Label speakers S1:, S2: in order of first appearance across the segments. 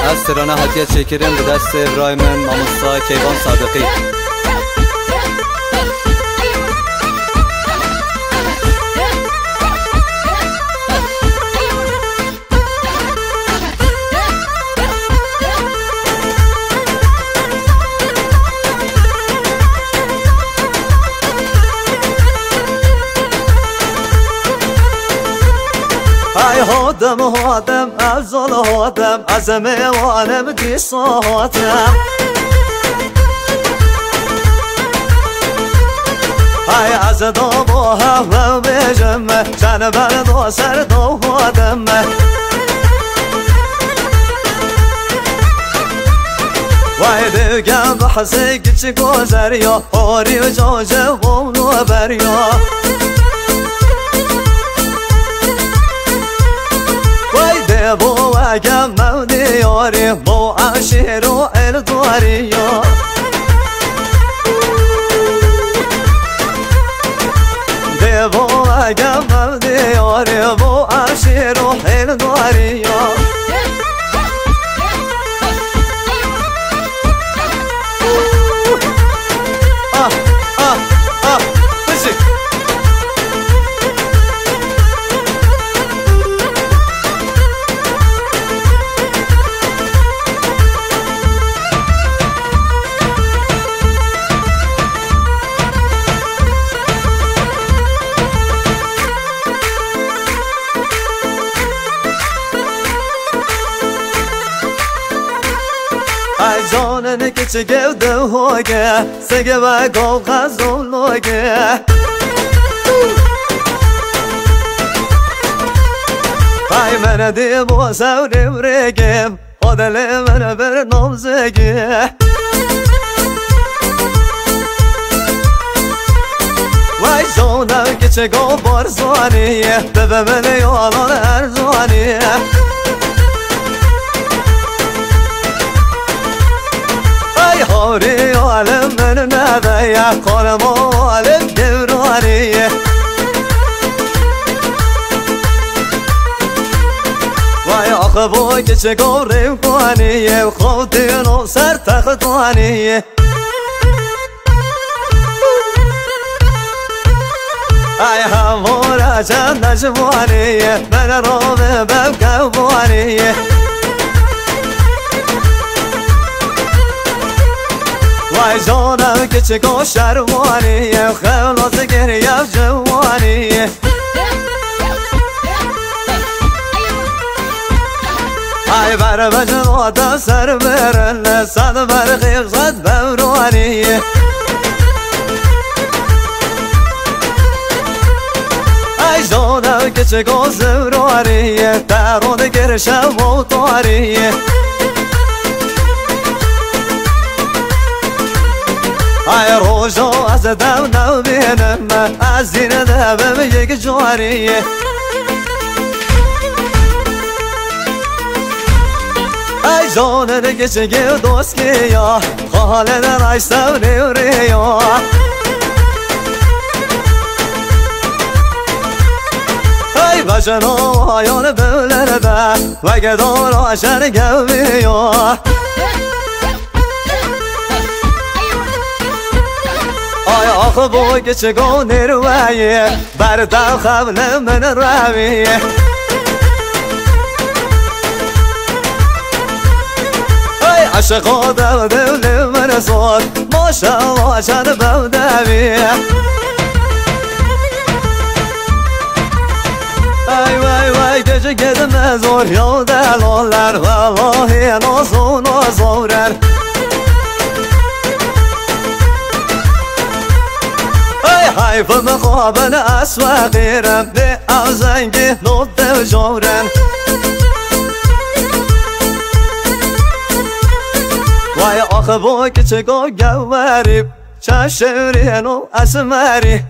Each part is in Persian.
S1: از ترانه هدیه چکرین به دست ابراهیم ماموسا کیوان صادقی.
S2: هادم افضل هادم از میوانم دی صوتم های از دام و هوا بجمه جن برد و سر دو هادمه وای دیگم بحثی گچی گذریا آری و جاجه و بریا بو اگم مودی یاری بو عشیر و الدواری دی بو اگم مودی یاری بو عشیر و الدواری جانن که چه گوده هاگه سگه و گاو غزون لاگه ای من دی با سوریم رگم آدل من بر نامزگه وای جانن که چه گاو بارزانیه به من یالان ارزانیه هاری عالم من ندایا قلم عالم دورانیه وای آخه بای که چه گوریم کنیه خودین و سر تختانیه ای همورا چند نجوانیه من رو به بگوانیه وای جانم که چه گو شروانیه خلاص گریم جوانیه ای بر بجنات سر برن صد برقیق صد بورانیه ای جانم که چه گو زورانیه درون گرشم و تاریه ای روزو از دم نبینم از دین دبم یک جواریه ای جانن که چگه دوست که یا خاله رایستم نیوری یا ای بجن و آیان بولرده و گدار آشن گوی یا آی آخه بای که چگاه نیرویه بردم خبل من رویه ای عشقا دل دل من صد ماشالله چند بودویه ای وای وای گجه گدم ازور یا دلالر والله نازو نازورر حیفم خوابن اسواقیرم به آزنگی نوت جورن وای آخه با که چگاه گواری چشورین و اسمری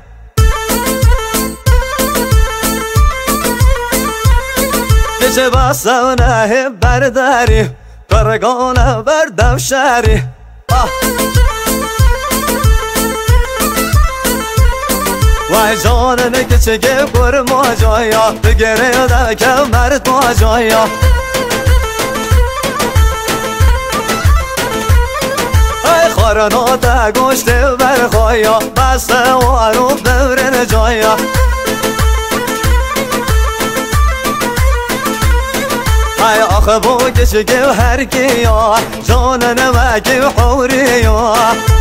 S2: که چه بسونه برداری کرگانه بردم شری وای جاننه که چگه پر ما جایا بگره دا کمر تو جایا یارانو گوشته برخوایا بسته و رو دورن جایا ای آخه بو کشی که هر کیا جانن مکی حوریا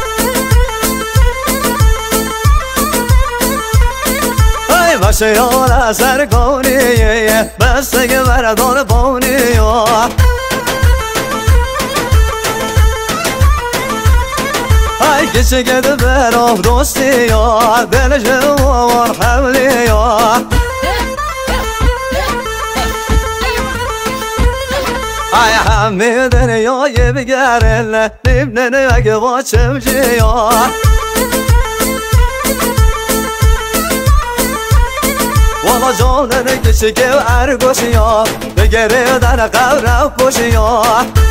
S2: ای باشه یار سرکانی بستگی بردان بانیا ای کشی که دبرم دوستی یا دل جوان حملی یا ای همه دنیای بگرن نبنن اگه با چمجیا والا جانن کشی که ارگوشیا بگره در قبرم پوشیا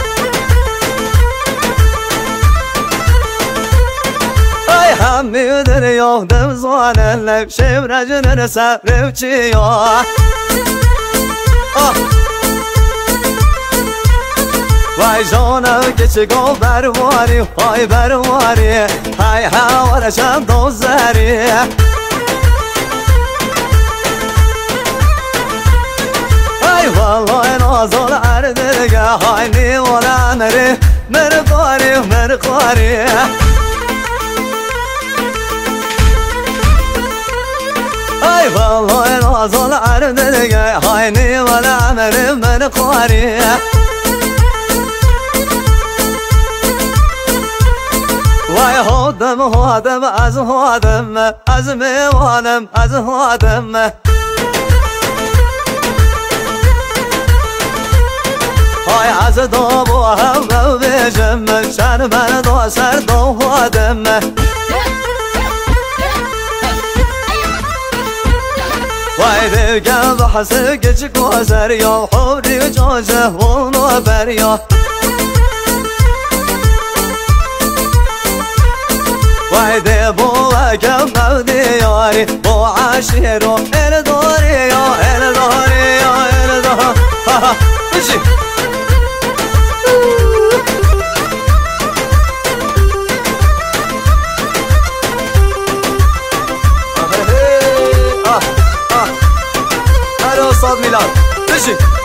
S2: ای همه دنیا دمزانن شمرجنن سرم چیا وای جانم که چگاه برواری های برواری های حوالشم دوزاری ای والله نازل عردرگه های نیوال امری من قاری من قاری ای والله نازل عردرگه های نیوال امری من قاری وای هادم از هادم از میوانم از هادم های از دو هم بجم شن من دو سر دو هادم وای دیگه بحث گچ کوزر یا حوری جاجه ونو بریا وای ده بو اگم نودی یاری بو عشیرو ال داری یا ال داری یا ال داری بشی استاد میلاد بشی